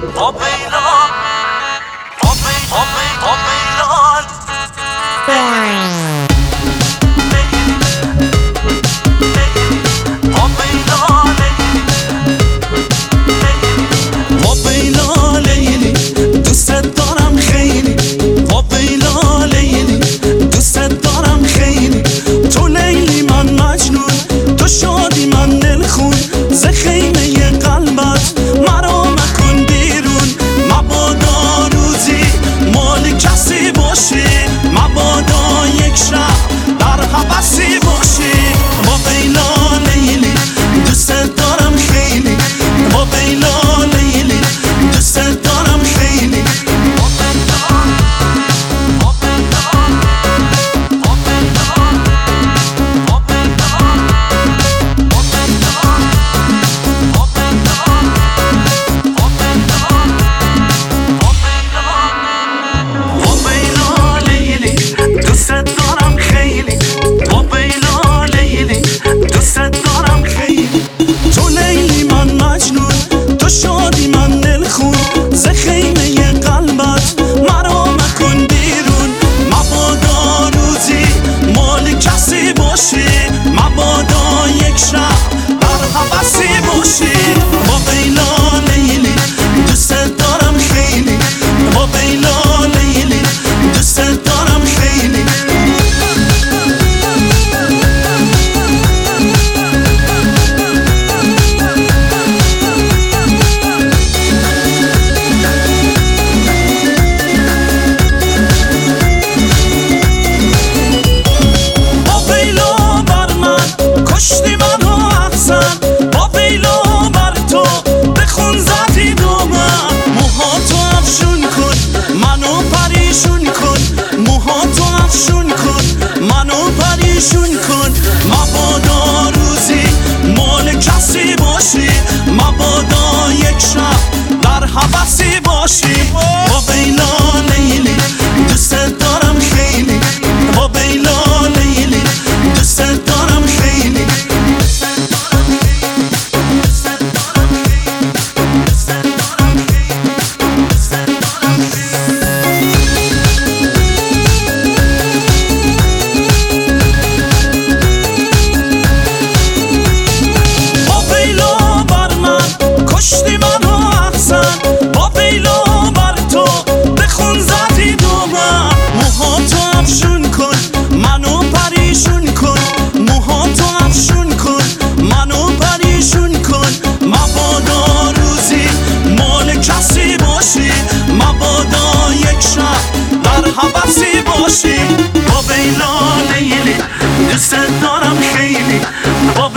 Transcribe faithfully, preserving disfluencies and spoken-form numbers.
با بیلان با بیلان با بیلان با بیلان با بیلان لیلی دوست دارم خیلی با بیلان لیلی دوست دارم خیلی تو لیلی من مجنون تو شادی من دلخون ز خیمه قلبت مرا مکن بیرون مبادا روزی مال کسی باشی مبادا یک شب در حبسی باشی با بیلان لیلی دوست دارم خیلی با بیلان لیلی دوست دارم خیلی با بیلان با بیلان با بیلان با بیلان با بیلان با بیلان با بیلان با بیلان لیلی دوست دارم خیلی با بیلان لیلی دوست دارم خیلی تو لیلی من مجنون تو شادی من دلخون ز خیمه قلبت مرا مکن بیرون مبادا روزی مال کسی باشی مبادا یک شب در حبسی باشی با بیلان لیلی دوست دارم خیلی با بیلان لیلی دوست دارم خیلی با بیلا بر من کشتی منو احسن با بیلا بر تو بخون زدی دومم موهاتو افشون کن منو پریشون کن موهاتو افشون کن منو پریشون کن مبادا روزی مال کسی باشی مبادا یک شب در حبسی باشی با بیلان لیلی دوست دارم خیلی با بیلان لیلی دوست دارم خیلی با بیلا بر من کشتی منو احسن با بیلا بر تو بخون زدی دومم موهاتو افشون کن منو پریشون کن موهاتو افشون کن منو پریشون کن مبادا روزی مال کسی باشی مبادا یک شب در حبسی باشی با بیلان لیلی دوست دارم خیلی با